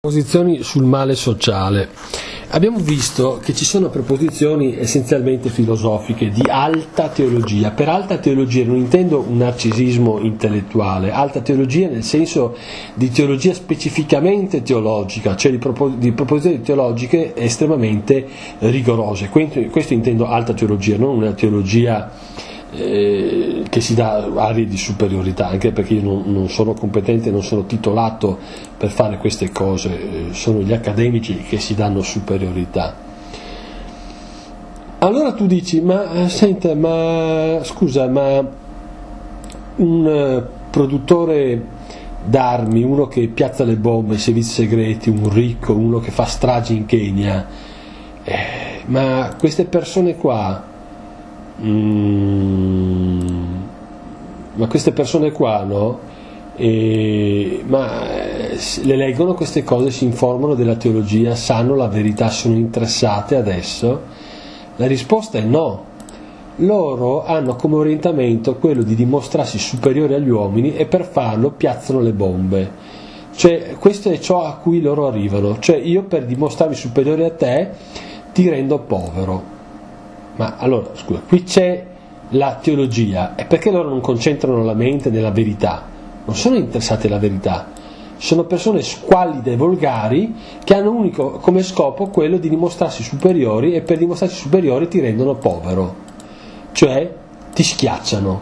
Proposizioni sul male sociale. Abbiamo visto che ci sono proposizioni essenzialmente filosofiche di alta teologia. Per alta teologia non intendo un narcisismo intellettuale, alta teologia nel senso di teologia specificamente teologica, cioè di proposizioni teologiche estremamente rigorose. Questo intendo alta teologia, non una teologia che si dà arie di superiorità, anche perché io non sono competente, non sono titolato per fare queste cose, sono gli accademici che si danno superiorità. Allora tu dici, ma scusa, ma un produttore d'armi, uno che piazza le bombe, servizi segreti, un ricco, uno che fa stragi in Kenya, ma queste persone qua no? Le leggono queste cose, si informano della teologia, sanno la verità, sono interessate adesso? La risposta è no. Loro hanno come orientamento quello di dimostrarsi superiori agli uomini e per farlo piazzano le bombe. Cioè, questo è ciò a cui loro arrivano. Cioè, io per dimostrarmi superiore a te ti rendo povero. Ma allora, scusa, qui c'è la teologia, e perché loro non concentrano la mente nella verità? Non sono interessati alla verità, sono persone squallide e volgari che hanno unico come scopo quello di dimostrarsi superiori, e per dimostrarsi superiori ti rendono povero, cioè ti schiacciano.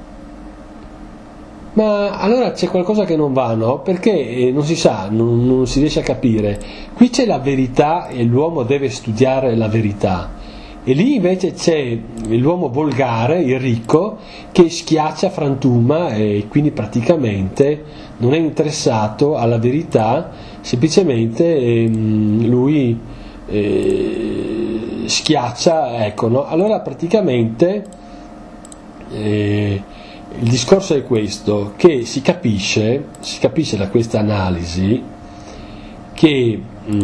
Ma allora c'è qualcosa che non va, no? Perché non si sa, non si riesce a capire. Qui c'è la verità e l'uomo deve studiare la verità. E lì invece c'è l'uomo volgare, il ricco, che schiaccia, frantuma e quindi praticamente non è interessato alla verità, semplicemente lui schiaccia, ecco, no? Allora praticamente il discorso è questo, che si capisce da questa analisi che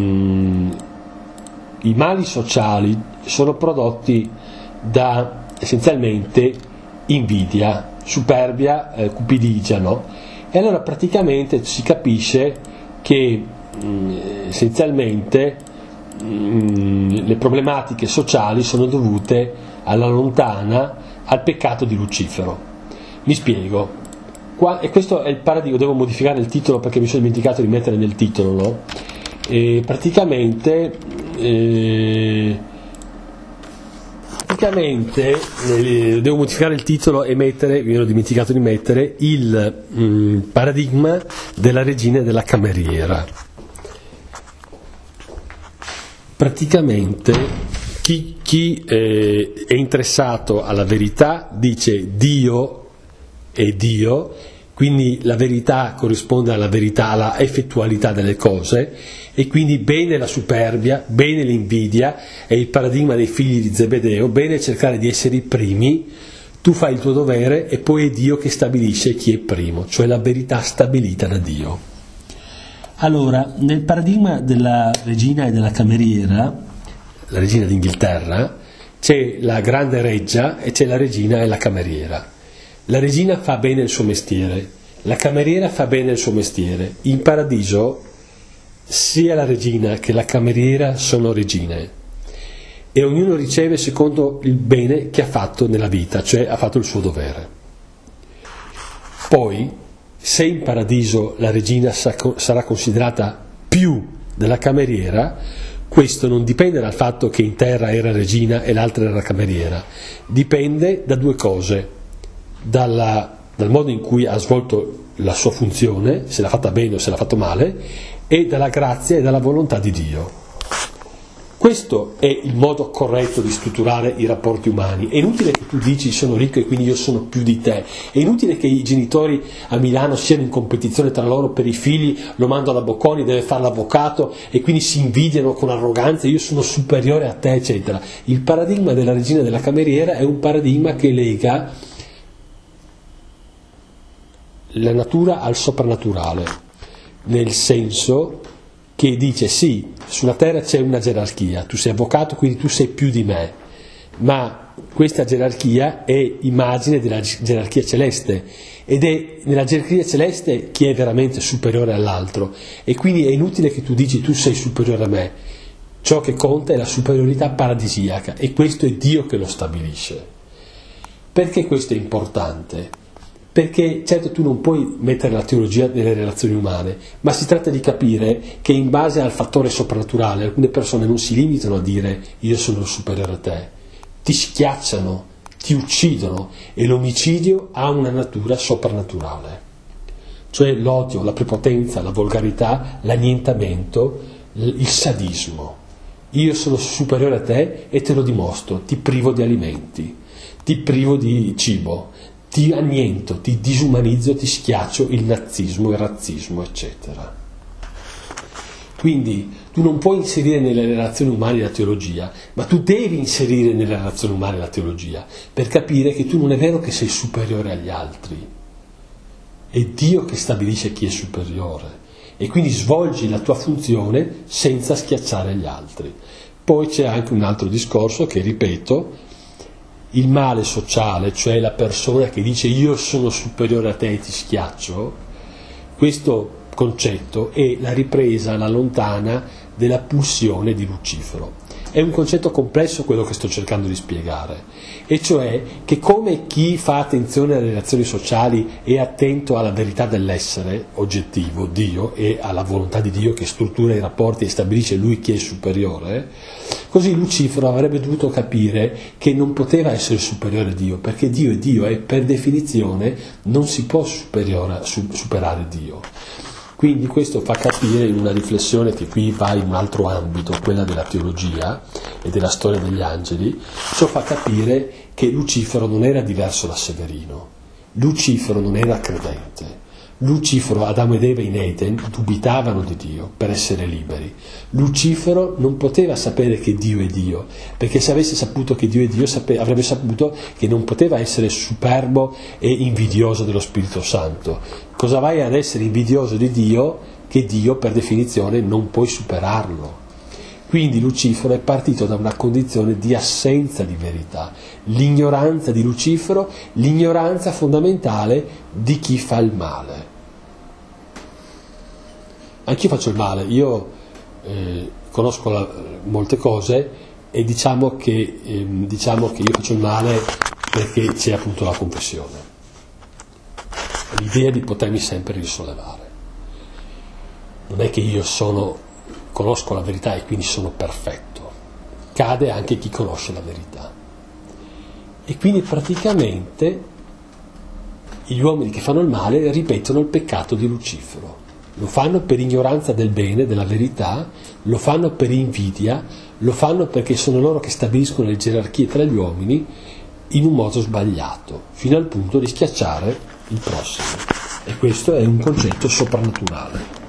i mali sociali sono prodotti da essenzialmente invidia, superbia, cupidigia, no? E allora praticamente si capisce che essenzialmente le problematiche sociali sono dovute alla lontana, al peccato di Lucifero. Mi spiego. E questo è il paradigma. Devo modificare il titolo perché mi sono dimenticato di mettere nel titolo, no? E praticamente devo modificare il titolo e mettere, mi ero dimenticato di mettere, il paradigma della regina e della cameriera. Praticamente chi è interessato alla verità dice Dio è Dio, quindi la verità corrisponde alla verità, alla effettualità delle cose, e quindi bene la superbia, bene l'invidia, è il paradigma dei figli di Zebedeo, bene cercare di essere i primi, tu fai il tuo dovere e poi è Dio che stabilisce chi è primo, cioè la verità stabilita da Dio. Allora, nel paradigma della regina e della cameriera, la regina d'Inghilterra, c'è la grande reggia e c'è la regina e la cameriera. La regina fa bene il suo mestiere, la cameriera fa bene il suo mestiere. In paradiso sia la regina che la cameriera sono regine e ognuno riceve secondo il bene che ha fatto nella vita, cioè ha fatto il suo dovere. Poi, se in paradiso la regina sarà considerata più della cameriera, questo non dipende dal fatto che in terra era regina e l'altra era cameriera, dipende da due cose: dal modo in cui ha svolto la sua funzione, se l'ha fatta bene o se l'ha fatto male, e dalla grazia e dalla volontà di Dio. Questo è il modo corretto di strutturare i rapporti umani. È inutile che tu dici sono ricco e quindi io sono più di te, è inutile che i genitori a Milano siano in competizione tra loro per i figli, lo mando a Bocconi, deve fare l'avvocato e quindi si invidiano con arroganza, io sono superiore a te, eccetera. Il paradigma della regina e della cameriera è un paradigma che lega la natura al soprannaturale, nel senso che dice sì, sulla terra c'è una gerarchia, tu sei avvocato quindi tu sei più di me, ma questa gerarchia è immagine della gerarchia celeste, ed è nella gerarchia celeste chi è veramente superiore all'altro, e quindi è inutile che tu dici tu sei superiore a me. Ciò che conta è la superiorità paradisiaca, e questo è Dio che lo stabilisce. Perché questo è importante? Perché certo tu non puoi mettere la teologia nelle relazioni umane, ma si tratta di capire che in base al fattore soprannaturale alcune persone non si limitano a dire io sono superiore a te, ti schiacciano, ti uccidono, e l'omicidio ha una natura soprannaturale, cioè l'odio, la prepotenza, la volgarità, l'annientamento, il sadismo. Io sono superiore a te e te lo dimostro, ti privo di alimenti, ti privo di cibo, ti anniento, ti disumanizzo, ti schiaccio, il nazismo, il razzismo, eccetera. Quindi tu non puoi inserire nelle relazioni umane la teologia, ma tu devi inserire nelle relazioni umane la teologia, per capire che tu non è vero che sei superiore agli altri, è Dio che stabilisce chi è superiore, e quindi svolgi la tua funzione senza schiacciare gli altri. Poi c'è anche un altro discorso che, ripeto, il male sociale, cioè la persona che dice io sono superiore a te e ti schiaccio, questo concetto è la ripresa, la lontana della pulsione di Lucifero. È un concetto complesso quello che sto cercando di spiegare, e cioè che come chi fa attenzione alle relazioni sociali è attento alla verità dell'essere oggettivo, Dio, e alla volontà di Dio che struttura i rapporti e stabilisce lui chi è superiore, così Lucifero avrebbe dovuto capire che non poteva essere superiore a Dio, perché Dio è Dio e per definizione non si può superare Dio. Quindi questo fa capire in una riflessione che qui va in un altro ambito, quella della teologia e della storia degli angeli, ciò fa capire che Lucifero non era diverso da Severino, Lucifero non era credente, Lucifero, Adamo ed Eva in Eden dubitavano di Dio per essere liberi. Lucifero non poteva sapere che Dio è Dio, perché se avesse saputo che Dio è Dio avrebbe saputo che non poteva essere superbo e invidioso dello Spirito Santo. Cosa vai ad essere invidioso di Dio, che Dio per definizione non puoi superarlo? Quindi Lucifero è partito da una condizione di assenza di verità, l'ignoranza di Lucifero, l'ignoranza fondamentale di chi fa il male. Anch'io faccio il male, io conosco molte cose e diciamo che io faccio il male perché c'è appunto la confessione, l'idea di potermi sempre risollevare. Non è che io conosco la verità e quindi sono perfetto, cade anche chi conosce la verità, e quindi praticamente gli uomini che fanno il male ripetono il peccato di Lucifero, lo fanno per ignoranza del bene, della verità, lo fanno per invidia, lo fanno perché sono loro che stabiliscono le gerarchie tra gli uomini in un modo sbagliato, fino al punto di schiacciare il prossimo, e questo è un concetto soprannaturale.